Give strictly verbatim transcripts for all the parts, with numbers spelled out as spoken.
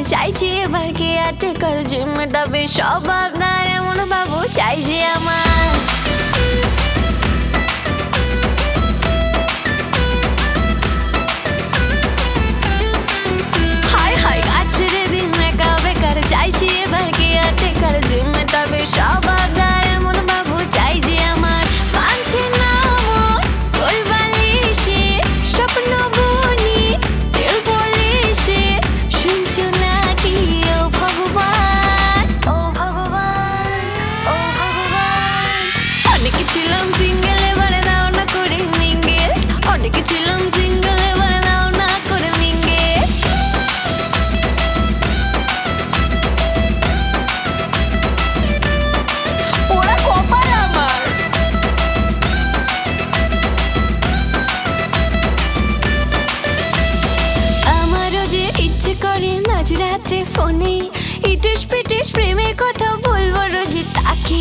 চাইছি এবার কে আটে কর জিম্মাটাবে সব আপনার এমন বাবু চাই যে আমার হায় হায় কাছের দিন একা বেকার চাইছি এবার কে আটে কর জিম্মাটাবে সব আপনার এমন বাবু চাই যে আমার মানছে না মন ওই বালিশে স্বপ্ন বুনি তেল পলিশে শুনছো নাকি ও ভগবান ও ভগবান ও ভগবান অনেক ছিলাম সিঙ্গেল এবারে নাও না করে মিঙ্গেল অনেক ছিলাম সিঙ্গেল এবারে নাও না করে মিঙ্গেল ওরা কপাল আমার আমারও যে ইচ্ছে করে মাঝরাত্রে ফোনে ইটুস পিটুস প্রেমের কথা বলবো রোজ তাকে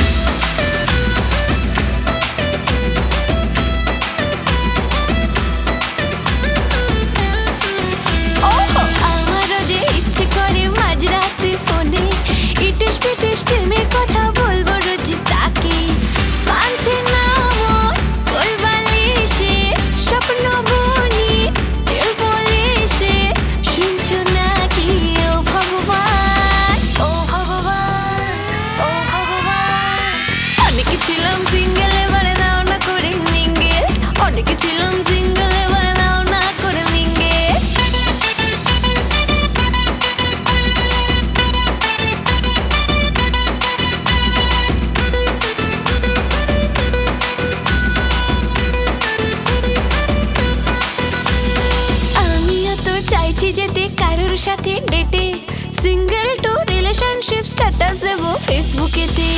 ওহো, আমারও যে ইচ্ছে করে মাঝরাত্রে ফোনে ইটুস পিটুস প্রেমের কথা বলবো রোজ তাকে মানছে না মন ওই বালিশে স্বপ্ন বুনি তেল পলিশে শুনছো নাকি ও ভগবান ও ভগবান ও ভগবান অনেক ছিলাম সিঙ্গেল এবারে নাও না করে মিঙ্গেল অনেক ছিলাম সিঙ্গেল এবারে নাও না করে মিঙ্গেল আমিও তো চাইছি যেতে কারোর সাথে ডেটে সিঙ্গেল টু রিলেশনশিপ স্ট্যাটাস দেবো ফেসবুকেতে